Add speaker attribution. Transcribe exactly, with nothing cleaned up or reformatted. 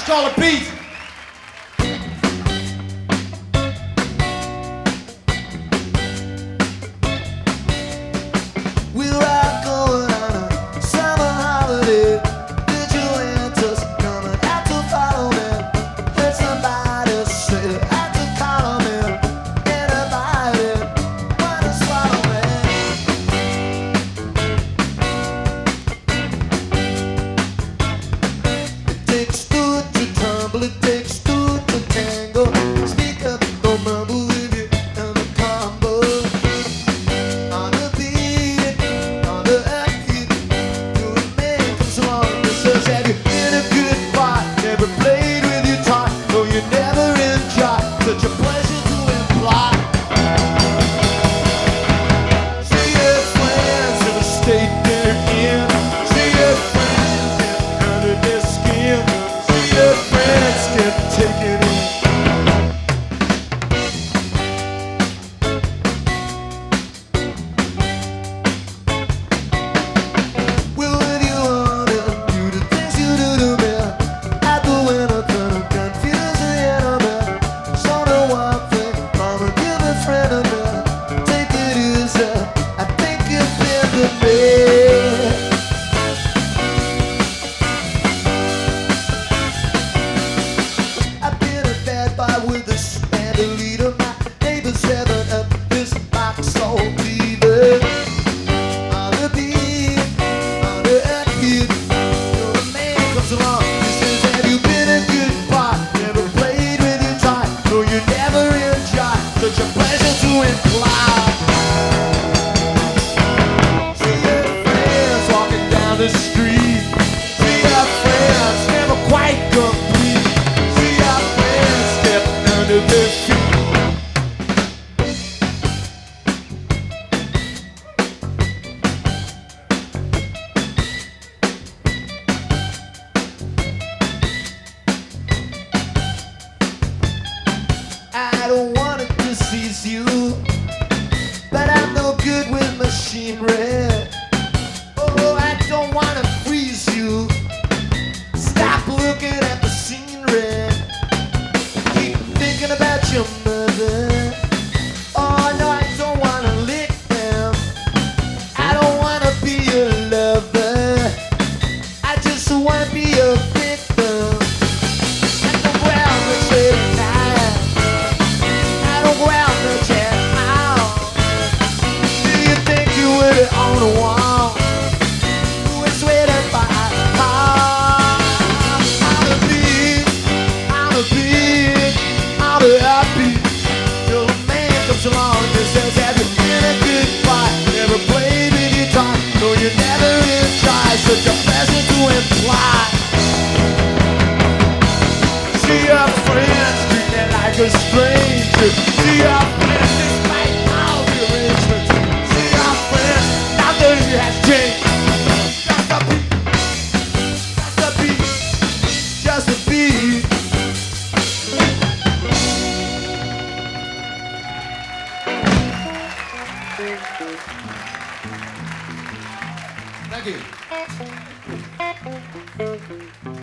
Speaker 1: Let's call it Pete.
Speaker 2: We are going on a summer holiday. Vigilantes coming out to follow me. Heard somebody say out to call me. Anybody wanna swallow me? It takes two to tumble, it takes two to tangle. Speak up, don't mumble with you and the combo. On the beat, on the upbeat, to a man comes along and says, have you been a good boy? Never played with your toy, no, you never enjoy. Such a pleasure to imply. See your friends in the state they're in. See your friends get under their skin. See your friends get taken in. Will when you wanna do the things you do to me, I do anything to confuse the enemy. So know one thing, mama, give a friend of me. Take it easy, I think you've been to me. I've been a bad boy with a standard leader. My neighbor's having up this box so leaving. On the beat, on the upbeat, till the man comes along. He says, have you been a good boy? Never played with your toy, no, you never enjoy. Such a pleasure to imply. See your friends walking down the street. See your friends never quite complete. See your friends stepping under their feet. I don't wanna disease you, but I'm no good with machinery. Oh, I don't wanna freeze you. Stop looking at the scenery. Keep thinking about your mother. Oh no, I don't wanna lick them. I don't wanna be your lover. I just wanna be a victim. I don't go out much late at night. I don't go out much at all. Do you think you would it on the wall? Who is waiting by a call? On the beat, on the beat, on the upbeat. Till a man comes along and says, have you been a good boy? Never played with your toy, no, you never enjoy. Such a pleasure to imply. See your friends treating like a stranger. See your friends despite all the arrangements. See your friends, nothing has changed. Just a beat, just a beat, just a beat.
Speaker 1: Thank you.